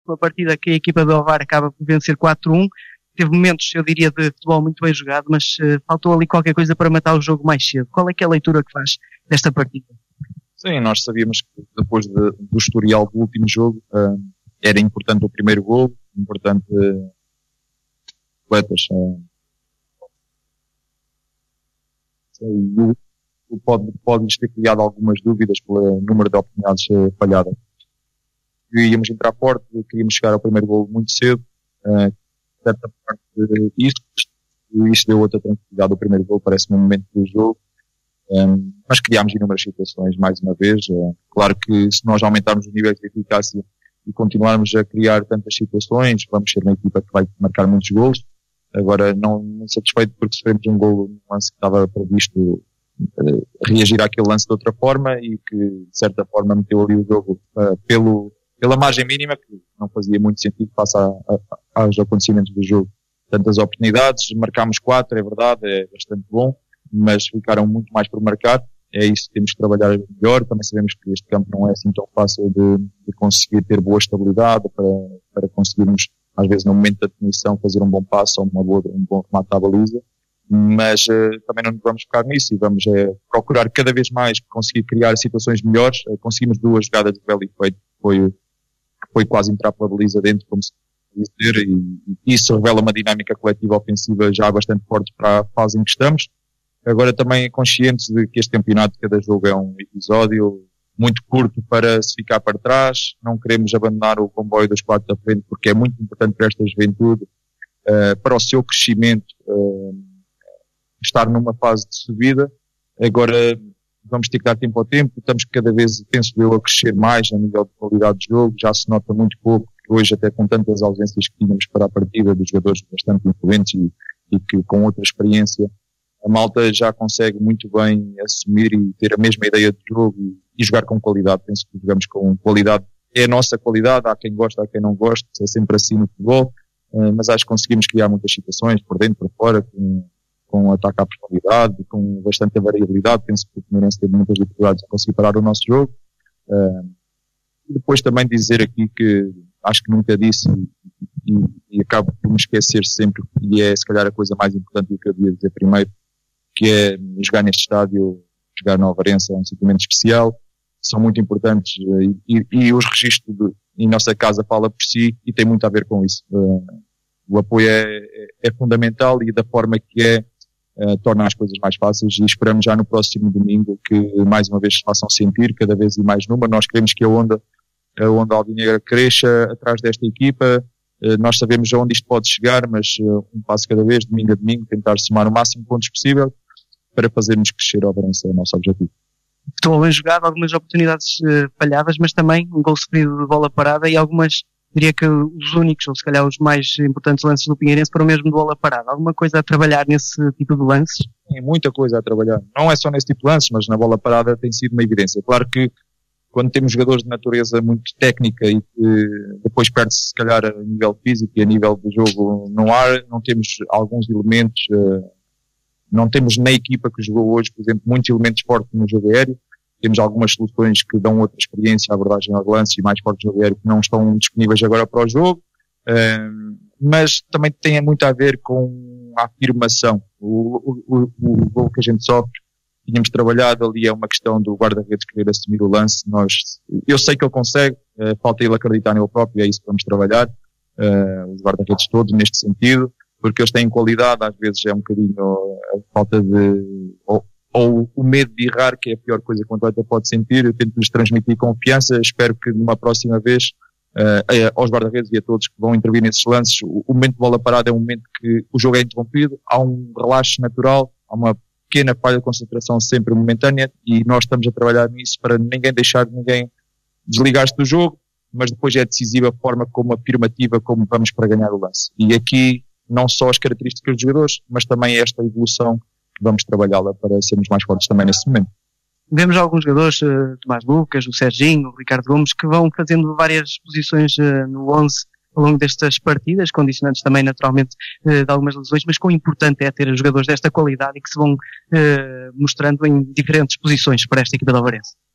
uma partida que a equipa do Ovar acaba por vencer 4-1. Teve momentos, eu diria, de futebol muito bem jogado, mas faltou ali qualquer coisa para matar o jogo mais cedo. Qual é que é a leitura que faz desta partida? Sim, nós sabíamos que depois do historial do último jogo, era importante o primeiro gol, importante atletas. Pode-lhes ter criado algumas dúvidas pelo número de oportunidades falhadas. Íamos entrar forte, queríamos chegar ao primeiro gol muito cedo, certa parte isso deu outra tranquilidade ao primeiro gol, parece-me um momento do jogo. Mas criámos inúmeras situações, mais uma vez. Claro que se nós aumentarmos o nível de eficácia e continuarmos a criar tantas situações, vamos ser uma equipa que vai marcar muitos gols. Agora, não satisfeito porque sofremos um gol num lance que estava previsto reagir àquele lance de outra forma e que, de certa forma, meteu ali o jogo pela margem mínima, que não fazia muito sentido face aos acontecimentos do jogo. Tantas oportunidades, marcámos 4, é verdade, é bastante bom, mas ficaram muito mais por marcar. É isso que temos que trabalhar melhor. Também sabemos que este campo não é assim tão fácil de conseguir ter boa estabilidade para conseguirmos, às vezes, no momento da definição, fazer um bom passo ou um bom remate à baliza. Mas também não nos vamos focar nisso e vamos procurar cada vez mais conseguir criar situações melhores. Conseguimos 2 jogadas de belo efeito, foi quase entrar pela baliza dentro, como se dizer, e isso revela uma dinâmica coletiva ofensiva já bastante forte para a fase em que estamos. Agora também conscientes de que este campeonato, cada jogo é um episódio muito curto para se ficar para trás. Não queremos abandonar o comboio dos 4 da frente porque é muito importante para esta juventude, para o seu crescimento, estar numa fase de subida. Agora vamos ter que dar tempo ao tempo. Estamos cada vez, penso eu, a crescer mais a nível de qualidade de jogo. Já se nota muito pouco, hoje até com tantas ausências que tínhamos para a partida, dos jogadores bastante influentes e que com outra experiência, a malta já consegue muito bem assumir e ter a mesma ideia de jogo e jogar com qualidade. Penso que jogamos com qualidade. É a nossa qualidade, há quem gosta, há quem não gosta, é sempre assim no futebol, mas acho que conseguimos criar muitas situações, por dentro, por fora, com ataque à personalidade, com bastante variabilidade. Penso que o Fluminense teve muitas dificuldades a conseguir parar o nosso jogo. E depois também dizer aqui que acho que nunca disse e acabo por me esquecer sempre, e é se calhar a coisa mais importante do que eu devia dizer primeiro, que é jogar neste estádio, jogar no Alvarense é um sentimento especial, são muito importantes e os registros em nossa casa fala por si e tem muito a ver com isso. O apoio é fundamental e da forma que torna as coisas mais fáceis e esperamos já no próximo domingo que mais uma vez se façam sentir cada vez e mais número. Nós queremos que a onda alvinegra cresça atrás desta equipa. Nós sabemos aonde isto pode chegar, mas um passo cada vez, domingo a domingo, tentar somar o máximo de pontos possível para fazermos crescer a Alvarense, é o nosso objetivo. Estou bem jogado, algumas oportunidades falhadas, mas também um gol sofrido de bola parada e algumas, diria que os únicos, ou se calhar os mais importantes lances do Pinheirense foram mesmo de bola parada. Alguma coisa a trabalhar nesse tipo de lances? Tem muita coisa a trabalhar. Não é só nesse tipo de lances, mas na bola parada tem sido uma evidência. Claro que quando temos jogadores de natureza muito técnica e que depois perde-se se calhar a nível físico e a nível do jogo no ar, não temos alguns elementos, não temos na equipa que jogou hoje, por exemplo, muitos elementos fortes no jogo aéreo. Temos algumas soluções que dão outra experiência à abordagem ao lance e mais fortes no jogo aéreo que não estão disponíveis agora para o jogo. Mas também tem muito a ver com a afirmação. O gol que a gente sofre, tínhamos trabalhado ali, é uma questão do guarda-redes querer assumir o lance. Eu sei que ele consegue, falta ele acreditar nele próprio, é isso que vamos trabalhar, os guarda-redes todos neste sentido, porque eles têm qualidade, às vezes é um bocadinho a falta de, ou o medo de errar, que é a pior coisa que o atleta pode sentir. Eu tento-lhes transmitir confiança, espero que numa próxima vez, aos guarda-redes e a todos que vão intervir nesses lances, o momento de bola parada é um momento que o jogo é interrompido, há um relaxo natural, há uma pequena falha de concentração sempre momentânea e nós estamos a trabalhar nisso para ninguém deixar ninguém desligar-se do jogo, mas depois é decisiva a forma como afirmativa como vamos para ganhar o lance. E aqui não só as características dos jogadores, mas também esta evolução que vamos trabalhá-la para sermos mais fortes também nesse momento. Vemos alguns jogadores, Tomás Lucas, o Serginho, o Ricardo Gomes, que vão fazendo várias posições no 11 ao longo destas partidas, condicionantes também naturalmente de algumas lesões, mas quão importante é ter jogadores desta qualidade e que se vão mostrando em diferentes posições para esta equipa de Alvarense.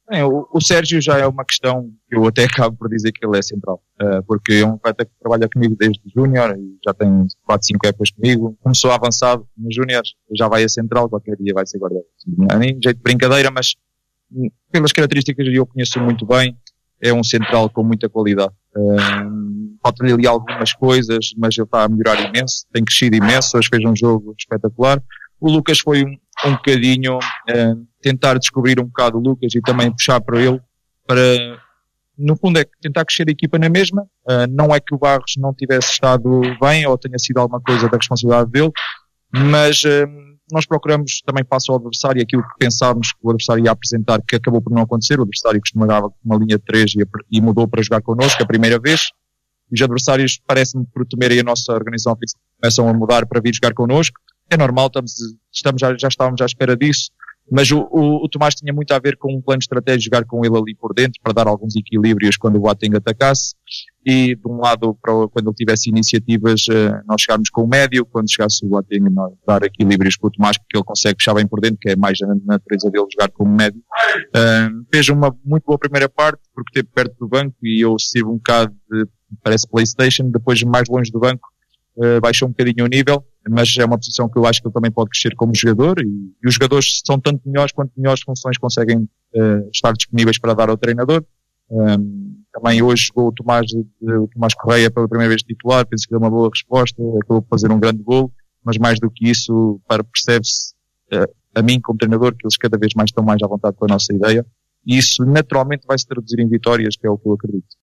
O Sérgio já é uma questão que eu até acabo por dizer que ele é central, porque é um atleta que trabalha comigo desde júnior e já tem 4, 5 épocas comigo. Começou avançado nos júniores, já vai a central, qualquer dia vai ser guarda. Não é nem jeito de brincadeira, mas pelas características eu conheço muito bem, é um central com muita qualidade. Falta-lhe ali algumas coisas, mas ele está a melhorar imenso, tem crescido imenso, hoje fez um jogo espetacular. O Lucas foi um bocadinho tentar descobrir um bocado o Lucas e também puxar para ele, para, no fundo, é tentar crescer a equipa na mesma. Não é que o Barros não tivesse estado bem ou tenha sido alguma coisa da responsabilidade dele, mas nós procuramos também face ao adversário aquilo que pensávamos que o adversário ia apresentar, que acabou por não acontecer. O adversário costumava uma linha de 3 e mudou para jogar connosco a primeira vez. E os adversários, parece-me, por temerem a nossa organização física, começam a mudar para vir jogar connosco. É normal, já estávamos à espera disso, mas o Tomás tinha muito a ver com um plano estratégico de jogar com ele ali por dentro, para dar alguns equilíbrios quando o Boateng atacasse, e de um lado, quando ele tivesse iniciativas, nós chegarmos com o médio, quando chegasse o Boateng, dar equilíbrios com o Tomás, porque ele consegue puxar bem por dentro, que é mais a natureza dele jogar como médio. Fez uma muito boa primeira parte, porque esteve perto do banco, e eu sirvo um bocado de, parece PlayStation, depois mais longe do banco, baixou um bocadinho o nível, mas é uma posição que eu acho que ele também pode crescer como jogador, e os jogadores são tanto melhores quanto melhores funções conseguem estar disponíveis para dar ao treinador. Também hoje jogou o Tomás Correia pela primeira vez titular, penso que deu uma boa resposta, acabou por fazer um grande golo, mas mais do que isso, percebe-se a mim como treinador que eles cada vez mais estão mais à vontade com a nossa ideia, e isso naturalmente vai se traduzir em vitórias, que é o que eu acredito.